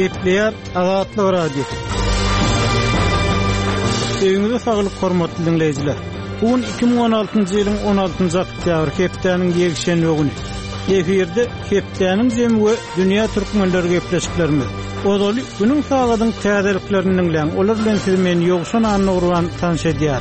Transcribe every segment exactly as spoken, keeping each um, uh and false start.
Gepleýär Azatlyk radiosu. Eýiniňizde saglyk hormatly dinleýijiler. Bugün iki bin on altynjy ýylyň on altynjy oktýabr hepdeniň ýegişen öwgüni. Eferde hepdeniň jemgy dünýä türkmenleri gepleşiklerimiz. Odaly günüň sagadyň täzeliklerini dinleýän, olar bilen siz meni ýogşan anlaýan tanış edýär.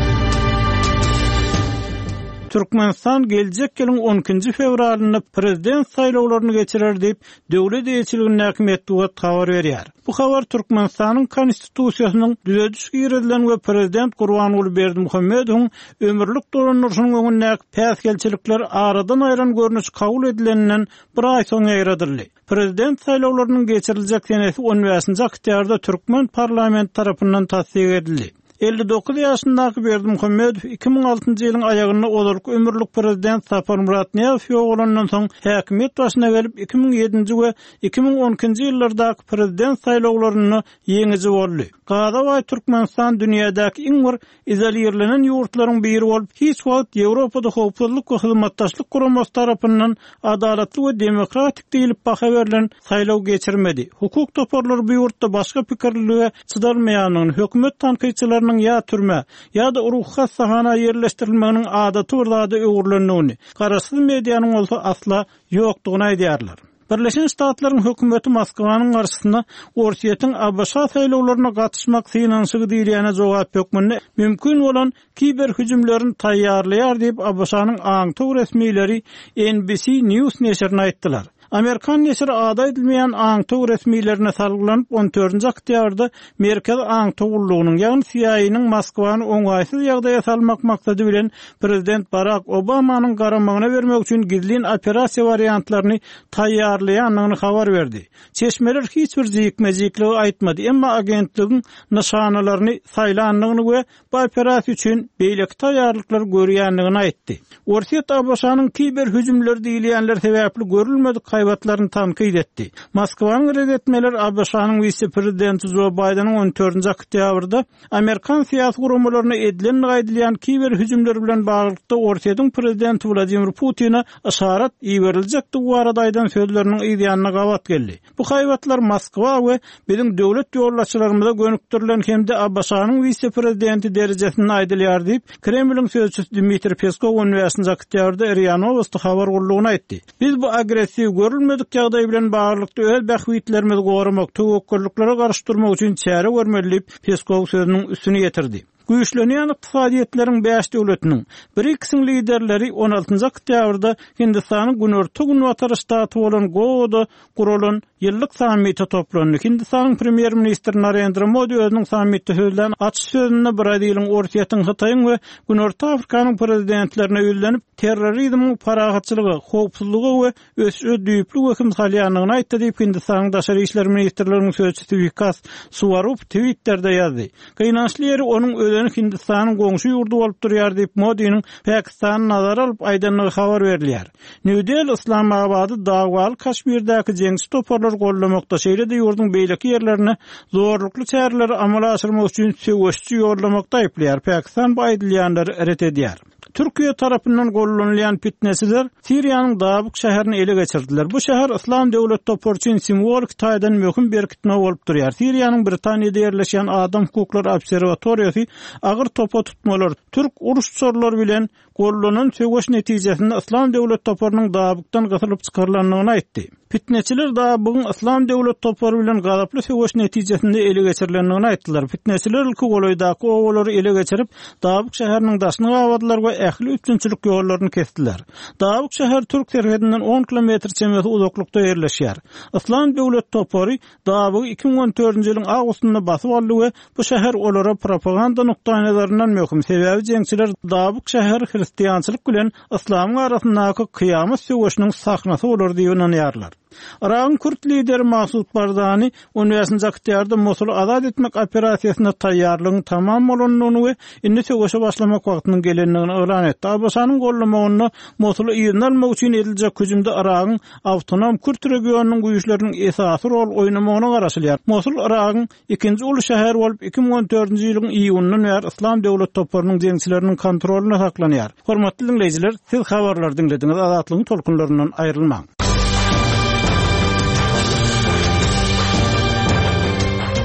Türkmenistan gelecek ýylyň on ikinji fevralyny prezident saýlawlaryny geçirer diýip döwlet ýetirligini häkimetdiňe habar berýär. Bu habar Türkmenistanyň konstitusiýasynyň düzediş girdilen we prezident Gurbanuly Berdimuhammedowyň ömürlük dolanýarynyň öňünde päsgelçilikler aradan aýran görnüş kabul edileninden bir ay soň ýaradyldy. Prezident saýlawlarynyň geçiriljek senesi on beşinji oktýabrda Türkmen parlamenti tarapyndan tasdik edildi. elli dokuz ýaşyndaky Berdimuhammedow iki bin altynjy ýylyň aýagyny olaryk ömürlük prezident Sapar Muratniýazow ýoğulandan soň häkimet başyna gelip iki bin ýedinji we iki bin on ikinji ýyllardaky prezident saýlawlaryny ýeňiji boldy. Gadawa Türkmenistan dünýädäki iň bir izolýerlenen ýurtlaryň biri bolup, hiç wagt Ýewropada howpsuzlyk we hyzmatdaşlyk guramasy tarapyndan adalatly we demokratik diýilip baha berilen saýlaw geçirmedi. Hukuk toparlary bu ýurtda başga pikirliliğe çydarmaýanyny, hökümet tanqyçylarynyň ya türme ya da ruhha sahana yerleştirilmeginiň adaty bir zada öwürlenýäni, garaşsyz mediýanyň bolsa asla ýokdugyny aýdýarlar. Birleşen Ştatlaryň hökümeti Moskwanyň garşysyna Orsiýetiň A B Ş saýlawlaryna gatnaşmak synanşygy diýilýäne jogap bermekde mümkin bolan kiber hüjümlerini taýýarlaýar diýip A B Ş'nyň aňtyk resmiýleri N B C News neşrine aýtdylar. Amerikan neşri ada edilmeyen aňtyk resmiýlerine salgylanyp on dördünji oktýabrda Merkez aňtyk ullugynyň ýagny C I A'nyň Moskwany oňaýsyz ýagdaýa salmak maksady bilen prezident Barack Obamanyň garamagyna bermek üçin gizlin operasiýa wariantlaryny taýýarlaýanyny habar berdi. Çeşmeler hiç bir jekmejeklik aýtmady, emma agentligiň nişanalaryny saýlanlygyny we bu operasiýa üçin beýleki taýýarlyklar görýänligini aýtdy. Orsiýet A B Ş'nyň kiber hüjümleri diýilýänler sebäpli görülmedik hayvatlarını tankid etdi. Moskwanyň redetmeler A B Ş'nyň vice-prezidenti Joe Biden'ın on dördünji oktýabrda Amerikan siýasy guramalaryna edilen gaýdylýan kiber hüjümleri bilen baglykda Orsiýetiň prezidenti Vladimir Putin'a aşarat ýeberilejekdi. Bu arada aýdan sözleriniň ýa-da gabat geldi. Bu hayvatlar Moskwa we biziň döwlet ýollaşçylarymyza gönüktirilen hemde A B Ş'nyň vice-prezidenti derejesinde aýdylýar diýip Kremliň sözçüsü Dmitri Peskov on beşinji oktýabrda R I A Novosti habar gurulugyna aýtdy. Biz bu agressiw görülmedik ýagdaý bilen baglykda öz bähwitlerimizi goramak, töwekkülliklere garşdyrmak üçin çäre görmeli Peskov sözüniň üstüne getirdi. Güýçlenýän ykdysadyýetleriň beş döwletiniň B R I C S liderleri on altynjy oktýabrda Hindistanyň Günorta Günwatara ştaty bolan Goada guralan ýyllyk sammiti toplandy. Hindistanyň premier ministri Narendra Modi özüniň sammitde sözlen açyk sözünde Braziliýanyň, Orsiýetiň, Hitaýyň we Günorta Afrikanyň prezidentlerine ýönelik terrorizm, paragatçylygy, howpsuzlygy we ösü düýpli höküm salýanlygyny aýtdy diýip Hindistanyň daşary işler ministrläriniň sözçüsü Vikas Suvarup Twitter'da ýazdy. Gaýnançly ýeri onuň Hindistanyň goňşy ýurdu bolup durýar diýip Modiň Pakistany nazara alyp aýdanlygy habar berilýär. New Delhi, Islamabady, Dagwal, Kaşmirdäki jeňsi toparlar gollamakda şeýle-de ýurdun beýleki ýerlerine zorlukly çäreleri amala aşyrmak üçin söwüşçi ýorlamakda aýplýar. Pakistan bu aýdylýanlary ret edýär. Türkiye tarapyndan gollanýan fitnesiler Siriýanyň Dabuk şäherini ele geçirdiler. Bu şäher İslam döwlet toporçyn simbolik taýdan möhüm berkitme bolup durýar. Siriýanyň Britaniýada ýerleşen Adam Hukuklary Obserwatoriýasy agyr topa tutmalar, türk uruşçylary bilen gollanan söwüş netijesinde İslam döwlet toporunyň Dabukdan gatyryp çykarylanyny aýtdy. Fitneçiler da bugün İslam döwlet toporu bilen gazaply söwüş netijesinde ele geçirilendigini aýtdylar. Fitneçiler ilki goloýdaky owalary ele geçirip Dabuk şäheriniň daşyny gawadylar we ähli üçinçilik ýollaryny kesdiler. Dabuk şäher Türk serhedinden on kilometr çemberli uzaklykda ýerleşýär. İslam döwlet topory Dabuky iki bin on dördünji ýylyň awgustynda basyp aldy we bu şäher olara propaganda nukdanazaryndan möhüm. Sebäbi jeňçiler Dabuk şäher hristiýançylyk bilen İslamyň arasyndaky kıyamet söwüşiniň sahnasy bolar diýip inanýarlar. Irak'ın Kürt lideri Masud Barzani on beşinji oktýabrda Mosuly azad etmek operasiýasyna taýýarlygyň tamam bolanyny we indi söwüşe başlamak wagtynyň gelenligini elan etdi. A B Ş'nyň gollamagyny Mosuly ýygnalmak üçin ediljek hüjümde Irak'ın awtonom Kürt regionunyň güýçleriniň esasy rol oýnamagyna garaşylýar. Mosul Irak'ın ikinji uly şäher bolup iki bin on dördünji ýylyň iýundan beri İslam döwlet toporunyň jeňçileriniň kontrolüne saklanýar. Hormatly dinleýijiler, siz habarlar dinlediňiz, azatlygyň tolkunlaryndan aýrylmaň.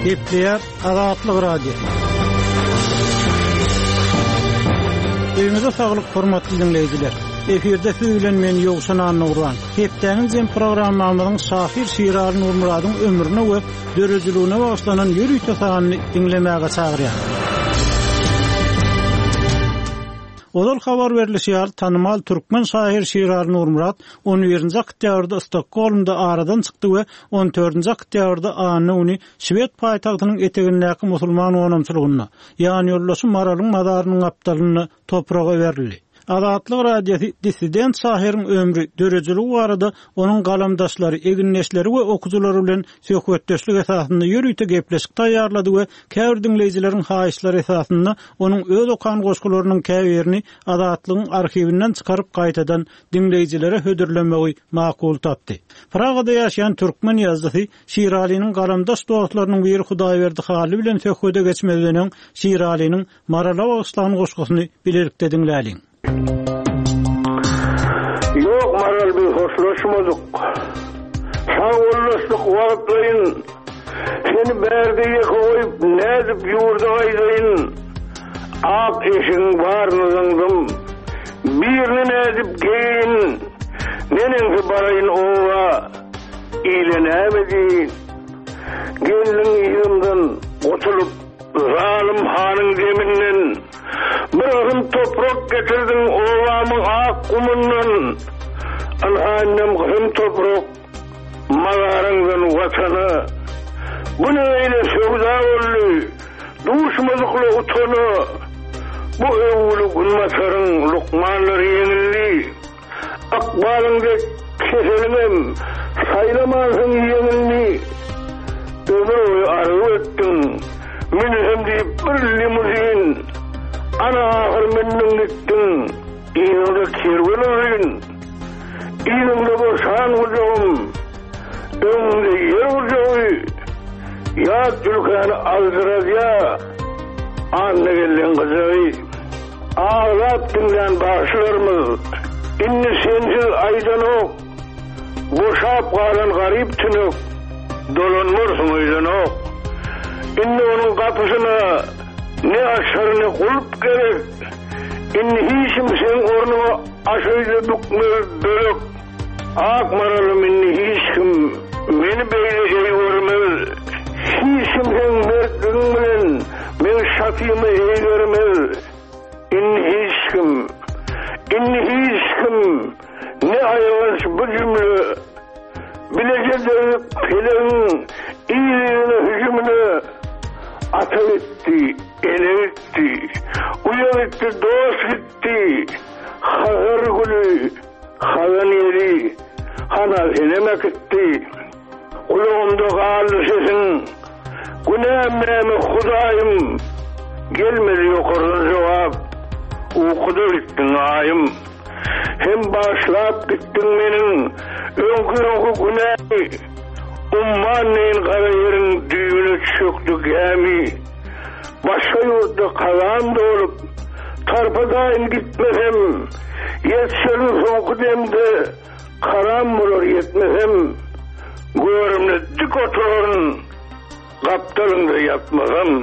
Gepleýär Azatlyk radio. Evimize saglyk, hormatly dinleýijiler. Eferde süýlen men Ýowşan Annurlan. Hepdeniň jem programmamyzyň şahir Şirali Nurmuradyň ömrüne we dörejligine bagyşlanan ýürüýt tasanyny dinlemäge çagyrýar. Odal habar berilýär, tanymal türkmen şair Şirali Nurmurad on birinji oktýabrda Stokholmda aradan çykdy we on dördünji oktýabrda anyny uny Şwed paýtagtynyň etegindäki musulman onamçylygyna, ýani ýollaşy Maralyň madarynyň apdalyny topraga berildi. Azatlyk radio dissident şahirin ömrü dörejilik barada onun galamdaşlary, eginleşleri we okujulary bilen söhbetdeşlik esasynda ýürüýte gepleşik taýýarlady we käbir dinleýijileriň haýyşlary esasynda onun öz okan goşgularynyň käbirini Azatlygyň arhiwinden çykaryp gaýtadan dinleýijilere hödürlenmegi makul tapdy. Pragada ýaşaýan türkmen ýazgysy Şiraliň galamdaş dostlarynyň biri Hudaýberdi haly bilen söhbete geçmezden Şiraliň Marala bagyşlanan goşgusyny bilerikde dinläliň. Yok Maral bir hoşlaşmadık. Sağollaştık vakitleyin. Seni berdiye koyup nezip yurda aydayın. Ak eşin barnızındım. Birini nezip geyin. Nenensi barayın ova. İlenemedi. Gelin yığımdan otulup zalim hanın zeminden. Bırağın toprak getirdin ovamın ak kumundan. Anhannem kızım toprak mağarından vatanı. Bu ne öyle sevda oldu, duşmadıklı utonu. Bu evulu günmasarın lukmanları yenildi. Akbalında keselimem, saylamazsın yenildi. Ömür oyu arzu ettin, minhem deyip bir limuzin. Ana ahir mennin gittin, İğninde kirvelerin, İğninde boşan ucağım, önünde yer ucağı, ya Türkan'ı azdıraz ya, anne gelen kızağı, ağlat dinleyen bağışlarımız, inni sensiz aydan ok, boşap kalan garip tünük, dolanmırsın aydan ok, inni onun kapısına, ne aşar ne kulp gerek. İnni hiçim sen ornuma aşıyla bükmür dölük. Ak maralım inni hiçim beni beyle ey görmez. Hiçim sen mertliğin bilen men şafimi ey görmez. İnni hiçim, inni hiçim ne ayavaş bu cümle. Bileceğiz peleğin iyiliğine hücumunu ata etti, ele etti, uyan etti, dost gitti, hazır gülü, hazan yeri, hanal elemek etti. Kulağımda kaldı sesin, günahım Hudayım, gelmedi yukarıdan cevap, ukudur ettin ayım. Hem başlayıp gittin benim, önkü önkü günahı, umman neyin kara yerin düğünü çöktü gemi. Başka yurtta kalan da olup, tarpadayın gitmesem, yetserin soğuk demde, karan bulur yetmesem, görümle dik oturun, kaptalında yatmasam.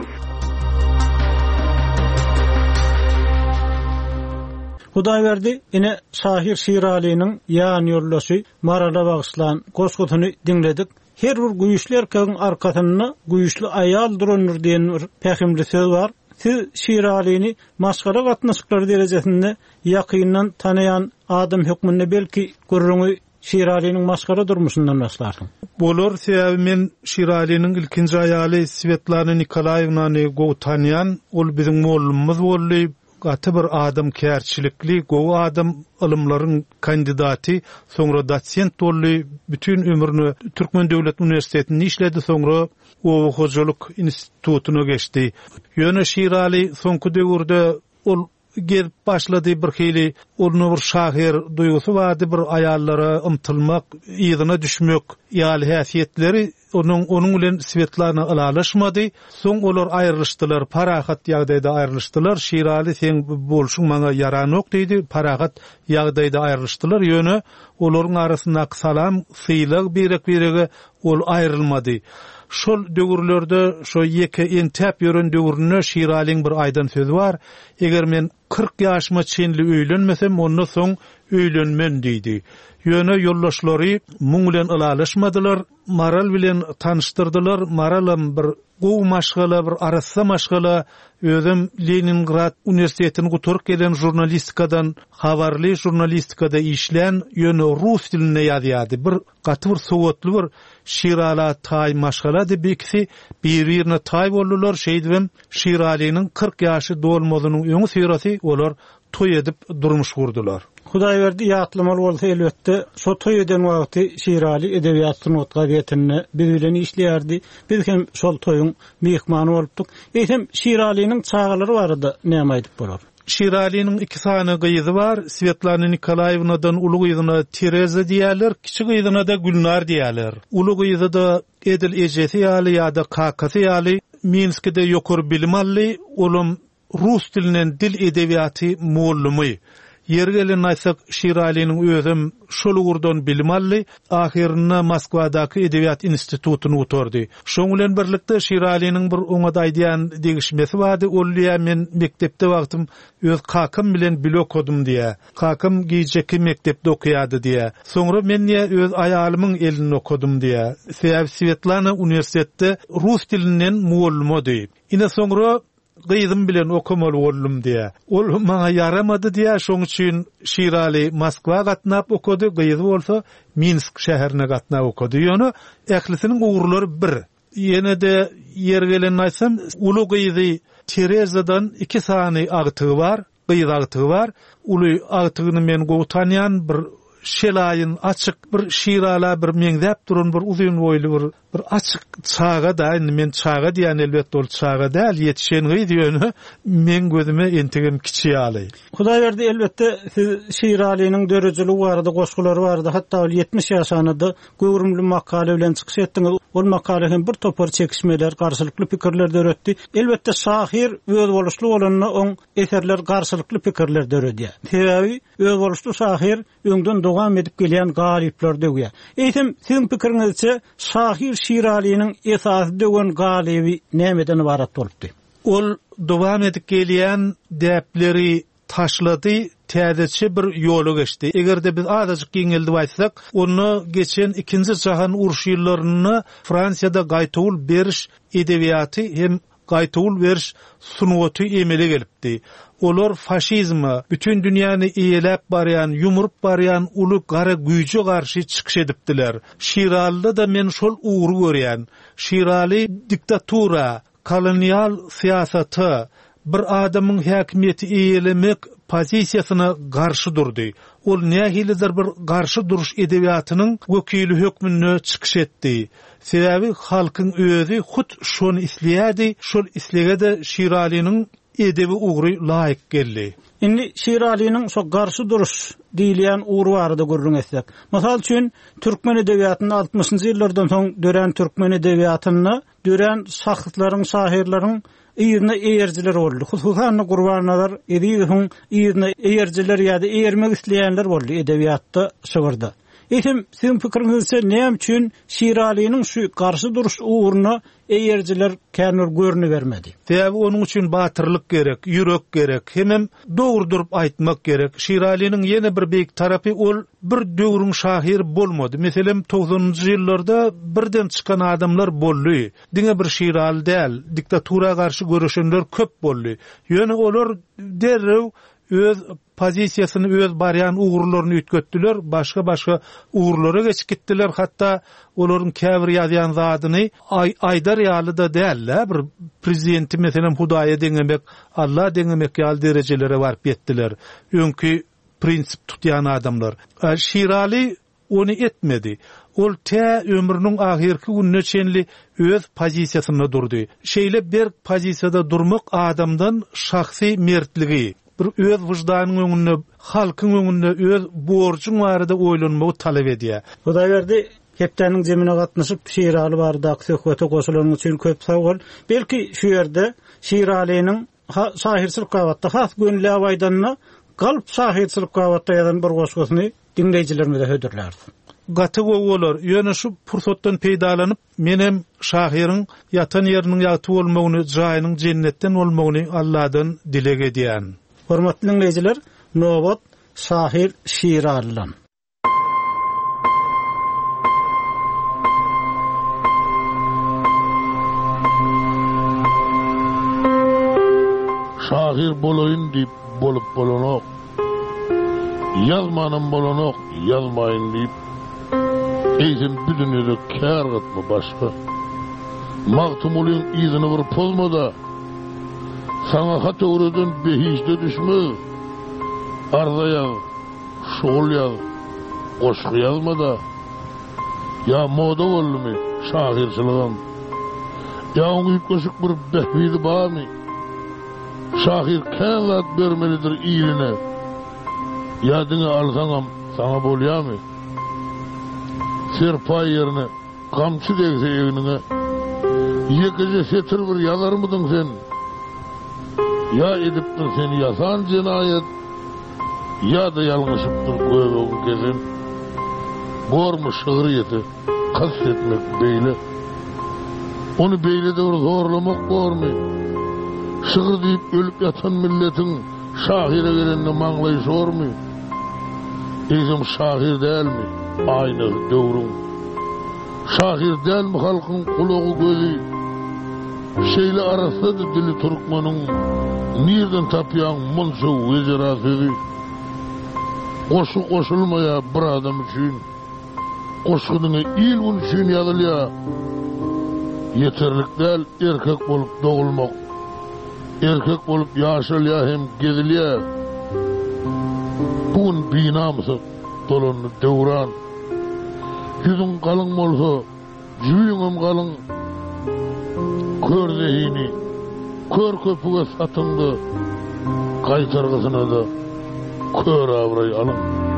Hudaýberdi ine şahir Şirali'nin ýan ýollaşy Marala bagyşlanan goşgusyny dinledik. Her bir güýçli erkegiň arkasynda güýçli aýal durandyr diýen bir pähimli söz bar. Siz Şirali'ni maskara gatnaşyklar derejesinde ýakyndan tanayan adam hükmünde belki görüňi Şirali'nin maskara durmuşundan başlarsyň. Bolar sebäbi men Şirali'nin ilkinji aýaly Svetlana Nikolaýevnany gowy tanýan, ol biziň mollumyz boldy. Gatı bir adam kärçilikli, gowy adam ilmlaryň kandidaty, soňra dosent boldy, bütün ömrüni Türkmen Döwlet Üniversitetinde işledi, soňra Owa hojalyk institutyna geçdi. Ýöne Şirali soňky döwürde ol gelip başlady bir hili, onu bir şahir duýgusy bardy, bir aýallara ymtylmak, ýygyna düşmek, ýaly häsiýetleri onun onun bilen Svetlana alaşmadı. Soň olar aýrylşdylar, parahat ýagdaýda aýrylşdylar. Şirali sen bolşuň maňa yaranok diýdi, parahat ýagdaýda aýrylşdylar. Ýöne olaryň arasynda salam, syýlyk berek-berege ol aýrylmady. Şol döwürlerde şo ýeke entep ýören döwürüne Şiraliň bir aýdan sözi bar. Eger men kırk ýaşyma çenli öýlenmesem, ondan soň öýlenmen diýdi. Ýöne ýollaşlary muň bilen alaşmadylar, Maral bilen tanıştırdylar. Maralam bir gowy maşgala, bir arassa maşgala, özüm Leningrad Üniversitetini guturup gelen jurnalistikadan, habarly jurnalistikada işlen, ýöne rus diline ýazýardy. Bir gaty bir sowatly bir Şirala tay maşgala de bekisi bir-birine tay boldular. Şeýdibem Şiraliň kırk ýaşy dolmadynyň öňü syrasy olar toy edip durmuş gurdular. Hudaý berdi ýatlamaly bolsa elbetde şo toy eden wagty Şirali edebiýat sunatga ýetenne biz bilen işleýärdi. Biz hem şol toyuň mehmany bolupdyk. Eýsem Şiraliň çağalary bardy, näme aýdyp bolar? Şiraliň iki sany gyýzy bar. Svetlana Nikolaýevnadan uly gyýzyna Tereza diýerler, kiçik gyýzyna da Gülnar diýerler. Uly gyýzy da Edil ejesi ýaly ýa-da kakasy ýaly Minskde ýokary bilim aldy. Olum rus diliniň dil edebiýaty muallimy. Yergelen aýsak Şiraliň özüm şol urdan bilim aldy, ahirine Moskwadaky Edebiýat institutuny uturdy. Şoň bilen birlikde Şiraliň bir oňa diýen degişmesi bardy. Ol ýa men mektepde wagtym öz kakam bilen bil okudum diýe. Kakam giýjeki mektepde okuýardy diýe. Soňra men ýa öz aýalymyň elini okudum diýe. Sebäbi Svetlana uniwersitetde rus diliniň muallimy diýip. Ine soňra gyýdym bilen okumaly boldum diýe. Ol maňa yaramady diýe, şoň üçin Şirali Moskwa gatnap okudy, gyýdy bolsa Minsk şäherine gatnap okudy. Ýöne ählisiniň uğurlary bir. Ýene de ýergelen aýsam, uly gyýdy Terezadan iki sany agtygy bar, gyýdy agtygy bar. Uly agtygyny men gowtanýan bir şelaýyn açyk bir Şirala bir meňdäp duran bir uzun boýly bir bir açyk çaga da, men çaga diýen elbetde ol çaga däl, ýetişen gyýdy, men gözüme entegem kiçi ýaly. Hudaý berdi elbetde siz Şiraliň dörejeligi bardy, goşgulary bardy, hatda ýetmiş ýaşanyda göwrümli makale bilen çykyş etdiňiz. Ol makale hem bir topar çekişmeler, garşylykly pikirler döretdi. Elbetde şahir öz boluşly bolanyna oň eserler garşylykly pikirler döredýär. Sebäbi öz boluşly şahir öňden dowam edip gelýän galyplar döwýär. Eýsem siziň pikiriňizçe şahir Şiraliň esasy döwen galyby nämeden ibarat bolupdy? Ol dowam edip gelýän däpleri taşlady, täzeçe bir ýoly geçdi. Egerde biz azajyk giňeldi baýsak, onu geçen ikinji jahan uruşy ýyllaryny Fransiýada gaýtawul beriş edebiýaty hem gaýtawul beriş sunuwaty emele gelipdi. Olar faşizmi, bütün dünýäni eýelep barýan, ýumrup barýan uly gara güýje garşy çykyş edipdiler. Şiralda da men şol uğru görýän. Şirali diktatura, kolonial siýasaty, bir adamyň häkimiýeti eýelemek pozisiýasyna garşy durdy. Ol nähilidir bir garşy duruş edebiýatynyň wekili hökmüne çykyş etdi. Sebäbi halkyň özü hut şonu isleýärdi, şol islega de Şiraliň edebi uğru laýyk geldi. Indi Şiraliň şo garşy duruş diýilýän uğru bardy görüň etsek. Mysal üçin türkmen edebiýatyny altmışynjy ýyllardan soň dören türkmen edebiýatyny dören şahsatlaryň, şahirleriň ýerine eýerjiler boldy. Hususan Gurbanlar, edýän ýerine eýerjiler ýa-da eýermek isleýänler boldy edebiýatda şygyrdy. Eýsem siziň pikiriňizçe näme üçin Şiraliň şu garşy duruş uğruna eýerjiler känur görüni bermedi? Sebäbi onuň üçin batyrlyk gerek, ýürek gerek, hemem dogry durup aýtmak gerek. Şiraliň ýene bir beýik tarapy ol bir döwrüň şahir bolmady. Meselem togsoňunjy ýyllarda birden çykan adamlar boldy. Diňe bir Şirali däl, diktatura garşy görüşenler köp boldy. Ýöne olar derrew öz pozisiýasyny, öz barýan uğurlaryny üýtgetdiler, başga-başga uğurlara geçip gitdiler. Hatda olaryň käbir ýazýan zadyny ay aýdar ýaly da däl, bir prezidenti meselem Hudaýa deňemek, Allah deňemek ýaly derejelere baryp ýetdiler. Öňkü prinsip tutýan adamlar. Şirali onu etmedi. Ol tä ömrüniň ahirki gününe çenli öz pozisiýasyna durdy. Şeýle bir pozisiýada durmak adamdan şahsy mertligi, bir öz wyjdanyň öňünde, halkyň öňünde öz borjun barada oýlanmagy talap edýär. Hudaý berdi Hepdeniň jemine gatnaşyp şiiraly bardak söhbete goşulan üçin köp sag bol. Belki şu ýerde şiiralynyň şahirçilik gawatda has gönüllü awaýdanna galp şahirçilik gawatda ýazan bir goşgusyny dinleýijilerime de hödürlerdi. Gaty gowalar ýöne şu pursatdan peýdalanyp menem şahirin ýatan ýeriniň ýaty bolmagyny, jaýynyň jennetden bolmagyny Allahdan dilek edýän. Hormatly dinleýijiler, nowat şahir şiiralylar. Şahir bolayın deyip bolup bolanok, yazmanın bolanok, yazmayın deyip eýsin bütünüde kär gatma başka. Magtumulun izini bir pozmada, sana hata uğradan behişte düşme, arda yaz, şoğul yaz, koşku yazmada, ya moda oldu mu şahirçiliğin, ya onu ilk koşuk bir behvidi bağ mı? Şahir kâzat vermelidir iyiliğine. Yadını alsanam sana bolya mı? Serpay yerine kamçı degse evine. Yekece setir bir yazar mıdın sen? Ya ediptin seni yasan cinayet, ya da yalnışıptır göğün kesin. Bormu şığriyeti kastetmek beyle. Onu beyle de zorlamak bormu? Şığır deyip ölüp yatan milletin şahire gelenine manlayı zor mu? Eýsem şahir değil mi? Aynı dövrün. Şahir değil mi halkın kulağı gözü? Şeyle arasında da dili Türkmen'in nereden tapyan munsu vecera sözü? Koşu koşulmaya bir adam için, koşkudunu ilgun için yazılya. Yeterlik değil erkek bolup doğulmak. Erkek bolup yaşalya hem gezilya. Bugün binamısı dolanı devran. Yüzün kalın bolsa, jüyüngüm kalın. Kör zehini, kör köpüge satındı. Kaytargısına da kör avrayı alın.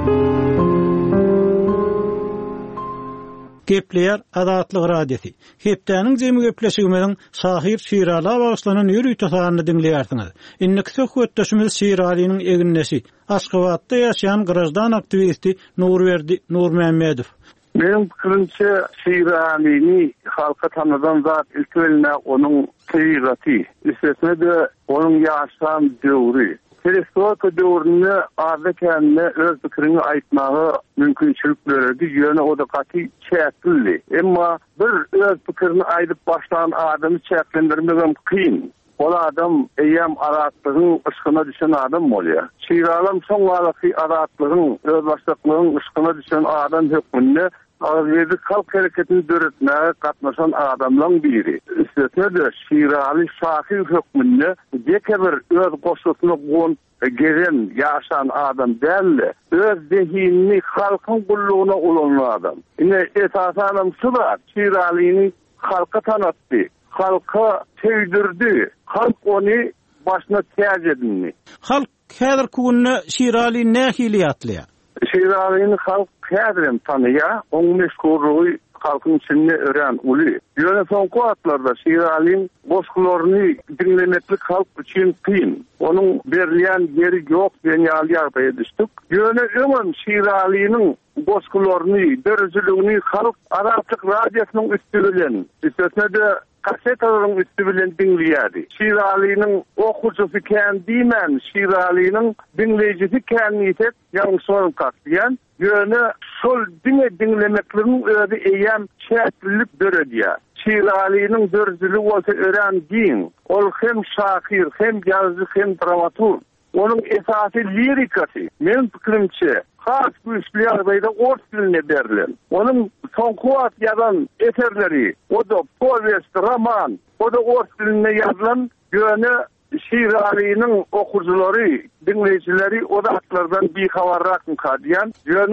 Gepleýär Adatlyk radiosi. Hepdeniň jemi gepleşigimiň şahir şiirala bagyşlanan ýürüýi tasanyny dinleýärsiňiz. Inniki söhbetdeşimiz şiiralynyň eginnesi, Aşgabatda ýaşaýan grajdan aktivisti Nurberdi Nurmammedow. Benim fikrimçe şiiralyny halka tanıdan zat ilkiweline onuň tyrgaty, üstesine de onuň ýaşan döwri. Perestroika döwründe adetende öz pikirini aýtmagy mümkinçilik berdi. Ýöne o da gaty çäkildi. Emma bir öz pikirini aýdyp başlan adamy çäklendirmegem kyn. O adam eýem aratlygyň ışkyna düşen adam bolýar. Şiiralam soň wagty aratlygyň, öz başlyklygyň ışkyna düşen adam hökmünde Ağzıydı kalk hareketini döretmeye katlaşan adamdan biri. Üstesine de şiirali şahir hükmünde dekebir öz koşusunu gon gelen yaşan adam değerli. Öz zihinini halkın kulluğuna ulanlı adam. Yine esasanım şu da şiiralini halka tanıttı. Halka sevdirdi. Halk onu başına tiyaj edinli. Halk häzir kugunna şiirali nähili ýatlýar? Şiiralyny halk häzirem tanıya, oň meşhurlugy halkyň içinde ören uly. Ýöne soňky wagtlarda şiiralyň goşgularyny dinlemeklik halk üçin kyn. Onuň berilýän ýeri ýok diýen ýaly düşdük. Ýöne öňem şiiralynyň goşgularyny, dörjüligini halk Adatlyk radiosynyň üstü bilen, üstesine de kasetaların üstü bilen dinleýärdi. Şiiralynyň okujusy kän diýmän, şiiralynyň dinleýijisi kän ýetek ýalňyş sorum kakdiýan. Ýöne şol diňe dinlemekligiň özi eýem çäklik berýär. Şiiralynyň dörjüligi bolsa ören diň. Ol hem şahir, hem ýazgy, hem dramaturg. Onuň esasy lirikasy. Men pikirimçe has güýçli ýagdaýda ors diline berilen. Onuň soňky wagt ýazan eserleri, o da powest, roman, o da ors diline ýazylan ýöne şiiralynyň okujulary, dinleýijileri o da atlardan bir habarrak mukadiyan. Ýöne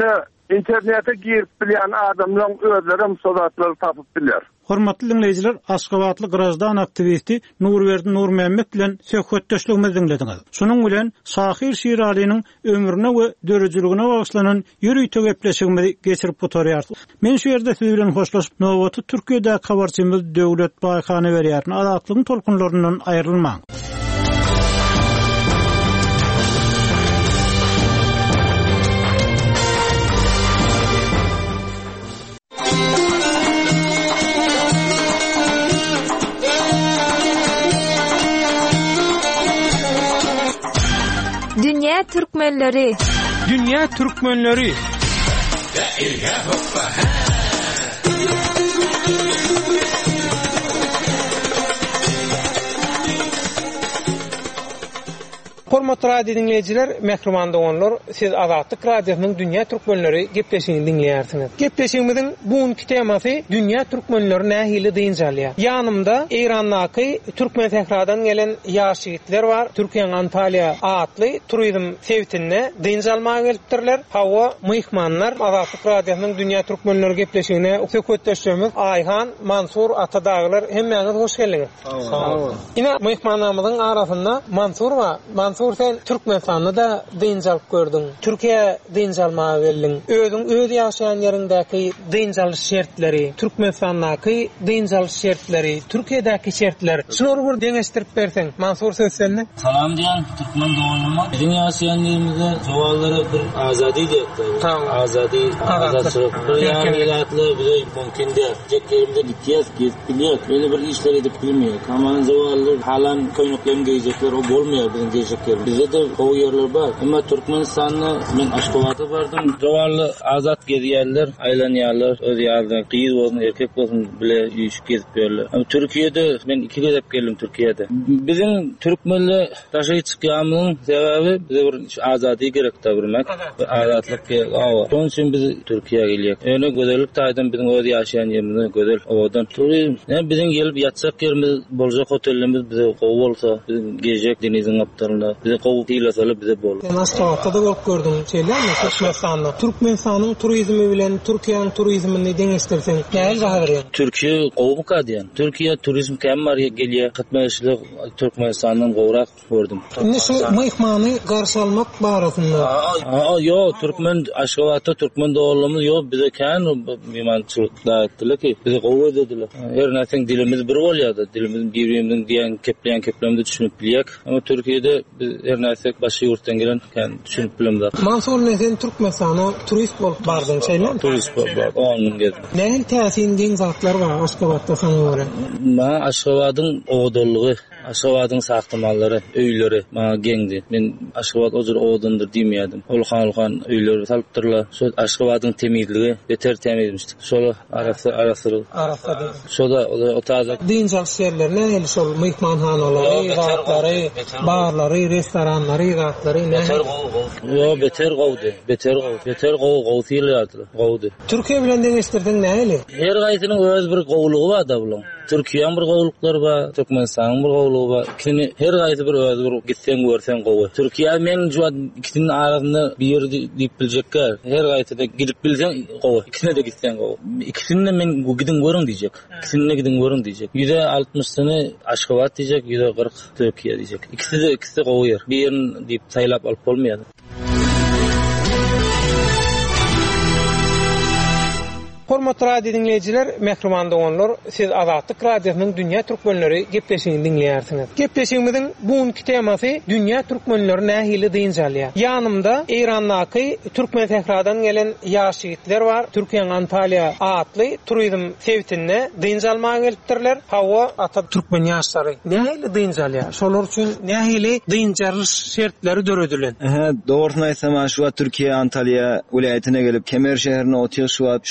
internete girip bilen adamlaryň özlerim sodatlary tapyp biler. Hormatly dinleyijiler, Aşgabatly Grazdan aktivisti Nurberdi Nurmehmet bilen söhbetdeşligimizi dinlediňiz. Şunuň bilen Sahir Şiraliň ömrüne we dörejligine bagyşlanan ýürüýte gepleşigimizi geçirip oturýardyk. Men şu ýerde siz bilen hoşlaşyp Nowaty Türkiýede habarçymyz Döwlet Baýkany berýär. Azatlygyň tolkunlaryndan aýrylmaň. Dünya Türkmenleri. Dünya Türkmenleri. Hormatly radio dinleyijiler, mehriman doganlar, siz Azatlyk radiosynyň Dünya Türkmenleri gepleşigini dinleýärsiňiz. Gepleşigimiziň bugünkü temasy Dünya Türkmenleri nähili diýinjalýar. Ýanymda Eýrandaky Türkmen tehradan gelen ýaş ýigitler bar. Türkiýanyň Antalya atly turizm sewtine diýinjalmaga gelipdirler. Hawa myhmanlar Azatlyk radiosynyň Dünya Türkmenleri gepleşigine söhbetdeşýärmiz. Ayhan, Mansur Atadaglar hemmäňiz hoş geldiňiz. Sag olun. Ina myhmanlarymyzyň arasynda Mansur we Mansur sen Türkmenistan'da da diýinjalyk gördüň. Türkiýe diýinjalmaga geldiň. Özüň öz ýaşaýan ýerindäki diýinjalyk şertleri, Türkmenistan'daky diýinjalyk şertleri, Türkiýedäki şertler. Şunu bir deňeşdirip berseň. Mansur söz sende. Salam diýen Türkmen doganlyma. Biziň ýaşaýan ýerimizde jogallary bir azady diýipdir. Azady, azatçylyk. Bir ýa-da bize mümkin däl. Jeklerimizde gitýäs, gezip bilýär. Böyle bir işler edip bilmeýär. Kaman jogallar halan köýnüklerini geýjekler, o bolmaýar biziň geýjekler. Bizde de o yerler var. Ama Türkmenistan'da ben Aşgabat'a vardım. Zavallı azat geziyerler, aylanýarlar, öz ýarda kıyız olsun, erkek olsun bile ýüşüp gezip ýörler. Ama Türkiýede ben iki gezip geldim Türkiýede. Bizim Türkmenle taşy çykýanymyň sebebi bize bir azady gerek taburmak. Azatlyk awa. Şoň üçin biz Türkiýeге gelýek. Öňe gözellik taýdan bizim öz ýaşaýan ýerimiz gözel. Owadan turizm. Yani bizim gelip ýatsak ýerimiz boljak hotellerimiz bize gowy bolsa, bizim gezek deniziň aptarynda bize gowy diýilsalar bize bol. Ben Aşgabatda da bolup gördüm şeylermi Türkmenistan'da. Türkmenistan'ın turizmi bilen Türkiýanyň turizmini deňeşdirseň, näme baha berýär? Türkiýe gowy kadýan. Türkiýe turizm kämmar gelýär. Hatmaşlyk Türkmenistan'dan gowrak gördüm. Indi şu myhmany garşy almak barasynda. Aa, yo, Türkmen Aşgabatda Türkmen doganlymyz yo, bize kän myhmançylykda etdiler ki, bize gowy dediler. Her näçe dilimiz bir bolýardy. Dilimiz bir-birimiziň diýen kepleýän keplemde düşünüp bilýek. Ama Türkiýede biz her näçe başga ýurtdan gelen kän düşünüp bilemdir. Mansur sen Türkmenistana turist bolup bardyň şeýle? Turist bolup bardyň gezdim. Näme täsirdiň zatlar bar Aşgabatda sana göre? Ma Aşgabatyň owdallygy, Aşgabatyň sahtymallary, öýleri maňa geňdi. Men Aşgabat ojur owdandyr diýmeýärdim. Ulhan-ulhan öýleri salypdyrlar. Şol Aşgabatyň temizligi beter temizmişdik. Şol arasy arasy arasy. Şoda o taza diýinjal şerlerine heli şol myhmanhanalary, gatlary, barlary, restoranlary, gatlary näme? Yo, beter gowdy, beter gow, beter gow gowtýardy, gowdy. Türkiýe bilen deňeşdirdiň näme? Her gaýsynyň öz bir gowlugy bar da bulan. Türkiýanyň bir gowluklary bar, Türkmenistanyň bir gowlugy bar. Ikisini her gaýsy bir öz bir gitsen görsen gowy. Türkiýe men juat ikisiniň arasynda bir ýer diýip biljekler. Her gaýsyda gidip bilsen gowy. İkisine de gitsen gowy. İkisini men gidin görün diýjek. İkisini gidin görün diýjek. yüzde altmışyny Aşgabat diýjek, yüzde kırk Türkiýe diýjek. İkisi de ikisi de gowy ýer. Bir ýerini diýip saýlap alyp bolmaýar. Hormatly radio dinleyijiler, mehriman doganlar, siz Azatlyk radiosynyň Dünya Türkmenleri gepleşigini dinleýärsiňiz. Gepleşigimiziň bugünkü temasy Dünya Türkmenleri nähili diýinjalýar. Ýanymda Eýrandaky Türkmen tehradan gelen ýaş ýigitler bar. Türkiýanyň Antalya atly turizm sewtine diýinjalmaga gelipdirler. Hawa ata Türkmen ýaşlary nähili diýinjalýar. Şolar üçin nähili diýinjalyk şertleri döredilen. Aha, dogrusyny aýtsam, şu Türkiýe Antalya vilayetine gelip Kemer şäherine otýar, şu şu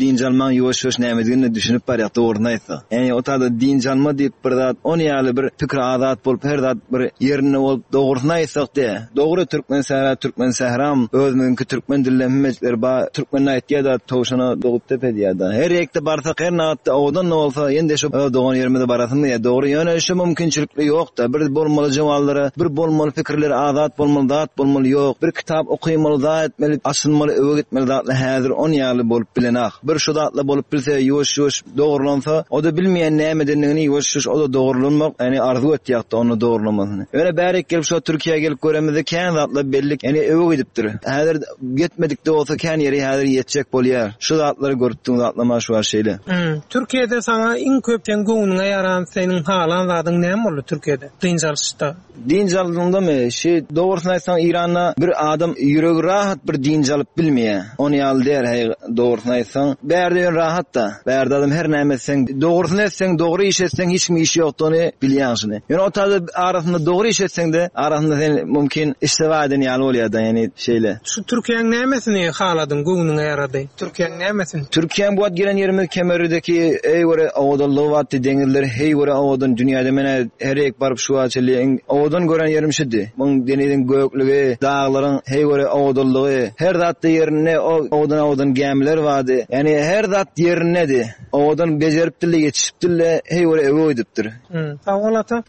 din jalman ýoş ýoş nämedigini düşünüp barýar dogruny aýtsa. Yani o taýda din jalma diýip bir zat onu ýaly bir pikir azat bolup her zat bir ýerine bolup dogruny aýtsak de. Dogry türkmen sahra türkmen sahram özüniňki türkmen dillenmeler ba türkmen aýtýar da towşana dogup tepedýär da. Her ýekde barsak her näde odan bolsa ýende şu dogan ýerinde barasymy ýa dogry ýöne mümkinçilikli yok da bir bolmaly jawallara bir bolmaly pikirler azat bolmaly zat bolmaly yok bir kitap okuýmaly zat etmeli açylmaly öwe gitmeli zatla häzir on ýaly bolup bilenak bir şu zatla bolup bilse ýoş-ýoş dogrulansa o da bilmeýän nämedenligini ýoş-ýoş o da dogrulanmak ýani arzu etýär onu dogrulamany öňe bärik gelip şu Türkiýe gelip göremizde kän zatla bellik ýani öwe gidipdir häzir yetmedikde bolsa kän ýeri häzir ýetjek bolýar şu zatlary görüpdiň zatlama şu şeýle Türkiýede sana iň köpden göwnüňe ýaran seniň halan zadyň näme boldy Türkiýede? Dinjalşda. Dinjalygynda mı? Şey doğrusunu aýtsaň Iranda bir adam ýüregi rahat bir dinjalyp bilmeýär. Onu ýaly der, hey doğrusunu aýtsaň. Bärde rahat da. Bärde adam her näme etseň, dogrusyny etseň, dogry iş etseň hiç mi iş ýokduny bilýärsiň. Ýöne o taýda arasynda dogry iş etseň de arasynda sen mümkin istifaden ýaly bolýar da, ýani şeýle. Şu Türkiýeň nämesini haladyň, göwnüňe ýarady? Türkiýeň nämesini? Türkiýem bu giren ýerimiz Kemerideki ey were awadalygy watdy deňizler hey were awadan dünýäde mene her ek baryp şu açyly awadan gören ýerim şidi. Muň denizin göýükligi, dağlaryň hey were awadalygy, her zatda ýerine o awadan awadan gemler wady. Ýani her zat ýerinedi. Awadan bejeripdirle, ýetişipdirle hey were ewe edipdir. Hı, sağ ol ata.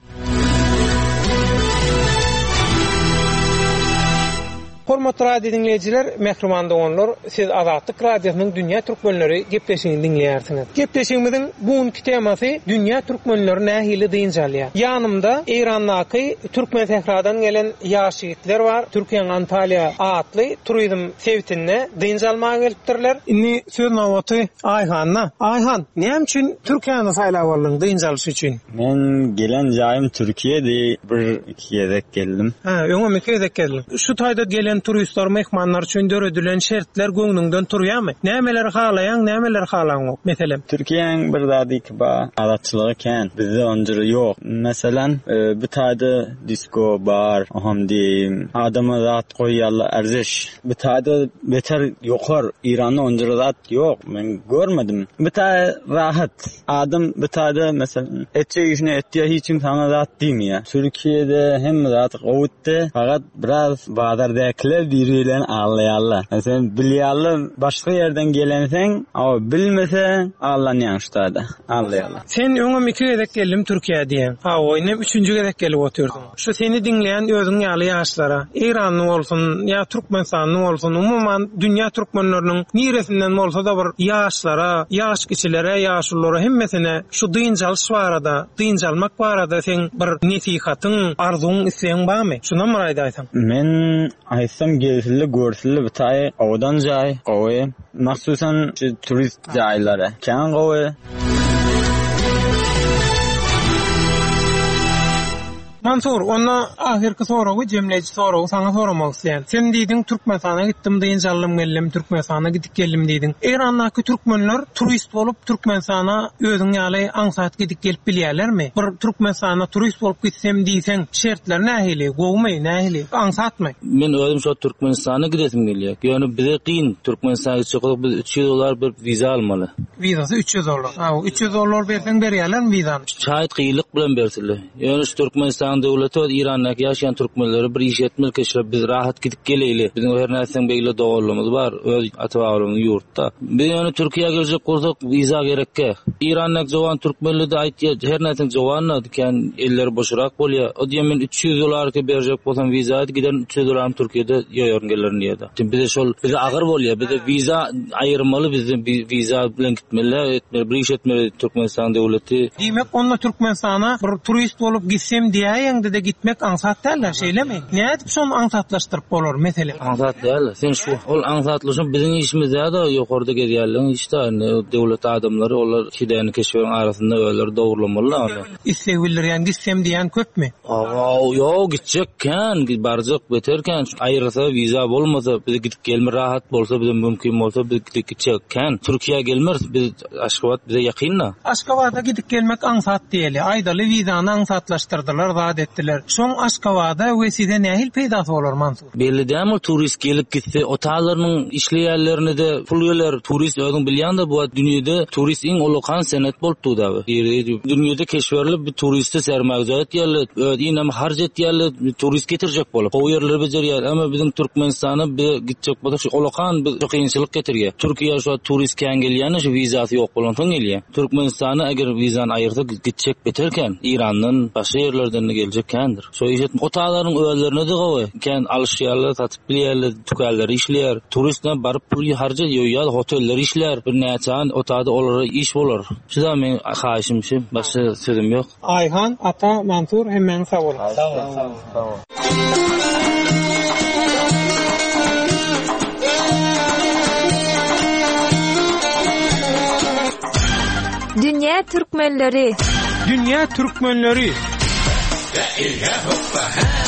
Hormatly radio dinleyijiler, mehriman doganlar, siz Azatlyk radiosynyň Dünýä türkmenleri gepleşigini dinleýärsiňiz. Gepleşigimiziň bugunky temasy Dünýä türkmenleri nähili diýinjalýar. Ýanymda Erandaky türkmen sehradan gelen ýaş ýigitler bar. Türkiýanyň Antalya atly turizm sevitine diýinjalmaga gelipdirler. Inni söz nowaty Ayhanna. Ayhan, näme üçin Türkiýany saýlap aldың diýinjalyş üçin? Men gelen jaýym Türkiýede bir iki ýerek geldim. Ha, öňe iki ýerek geldim. Şu taýda gelen turistler mehmanlar üçin döredilen şertler göňüňden turýarmy? Nämeler halaýan, nämeler halaýan? Meselem Türkiýeň bir zady ki ba adatçylygy kän, bizde onjyry ýok. Meselem bir taýda disko bar, hamdy adama zat goýýarlar erzeş. Bir taýda beter ýokar, Iranda onjyry zat ýok. Men görmedim. Bir taýda rahat. Adam bir taýda meselem etçe işine etdiýär hiç kim sana zat diýmeýär. Türkiýede hem zat gowutdy, fakat biraz bazardäkler birilen ağlayanlar. Mesela bilýärler başka yerden gelensen, ama bilmesen ağlan ýanştada. Ağlayanlar. Sen öňe iki gezek geldim Türkiýe diýen. Ha, oýnap üçüncü gezek gelip oturdun. Şu seni dinleyen özüň ýaly ýaşlara, Iranly bolsun, ýa Türkmenistanly bolsun, umumyň dünýä türkmenleriniň niresinden bolsa da bir ýaşlara, ýaş kişilere, ýaşullara hemmesine şu diýinjalyş barada, diýinjalmak barada sen bir nesihatyň, arzuň, islegiň barmy? Şuna mı aýdaýsan? Men aýsam gezilli, görsilli bir taý awadan jaý, gowy, maksusan turist jaýlary. Kän gowy. Mansur, ona ahirki soragy, jemleji soragy sana soramak isleýän. Sen diýdiň Türkmenistana gitdim diýinjalym geldim, Türkmenistana gidip geldim diýdiň. Erandaky türkmenler turist bolup Türkmenistana özüň ýaly aňsat gidip gelip bilýärlermi? Bir Türkmenistana turist bolup gitsem diýsen, şertler nähili, gowmy, nähili, aňsatmy? Men özüm şu Türkmenistana gidesim gelýär. Ýöne bize kyn Türkmenistana çykyp biz üç ýüz dollar bir viza almaly. Vizasy üç ýüz dollar. Ha, üç ýüz dollar bersen berýärlermi vizany? Şaýat gyýlyk bilen bersiler. Ýöne şu Türkmenistan döwleti Irandaky ýaşaýan türkmenleri bir iş etmeli keşrep biz rahat gidip geleyli. Bizim her näseden beýle dogurlymyz bar, öz ata-babalarymyň ýurtda. Biz ýöne Türkiýeге geljek bolsak viza gerekkä. Irandaky jowan türkmenleri de aýtýar, her näseden jowanlar diken eller boşurak bolýar. O diýen men üç ýüz dollar berjek bolsam viza giden üç ýüz dollar Türkiýede ýaýaryn gelerini ýa-da. Bize şol bize agyr bolýar, bize viza aýyrmaly, bize viza bilen gitmeli, etmeli, bir iş etmeli Türkmenistan döwleti. Diýmek onda Türkmenistana bir turist bolup gitsem diýäň de gitmek aňsat däller, şeýlemi? Näde şonu aňsatlaşdyryp bolar mesele? Aňsat däller. Sen şu ol aňsatlyşyň biziň işimizde da ýokarda gelýärler, işte döwlet adamlary olar şeýdeni keşfeden arasynda öýler dogurlamaly. Isleg bildirýän gitsem diýen köpmi? Aa, ýok gitjek kän, barjak beterken aýyrsa viza bolmasa, biz gidip gelme rahat bolsa, bize mümkin bolsa biz gidip gitjek kän. Türkiýe gelmez, biz Aşgabat bize ýakynna. Aşgabatda gidip gelmek aňsat diýeli. Aýdaly vizany aňsatlaşdyrdylar da Aşgabat etdiler. Şoň Aşgabada weside nähil peýda bolar Mansur? Belli däme turist gelip gitse otalarynyň işleýärlerini de pul ýerler. Turist öňüň bilýän-de bu dünýede turist iň ulukan senet bolup durdy. Dünýede keşwerli bir turisti sermaýet ýerler, öýdinem harj etýärler, turist getirjek bolup. O ýerleri bejerýär, ama bizim Türkmenistana bir gitjek bolsa ulukan bir kynçylyk getirýär. Türkiýe şu turist kän gelýän, şu wizasy ýok bolandan gelýär. Türkmenistana eger wizany aýyrda gitjek beterken, İran'dan başga ýerlerden geljek kändir. Şo ýet otalaryň öýlerine de gowy, kän alşýarlar, satyp bilýärler, tükelleri işleýär. Turistler baryp pul harja ýoýýar, hoteller işleýär. Bir näçe otada olara iş bolar. Şuda men haýyşym şu, başga sözüm ýok. Ayhan, ata, Mansur hemmen sag bolun. Sag ol, sag ol. Dünya Türkmenleri. Dünya Türkmenleri.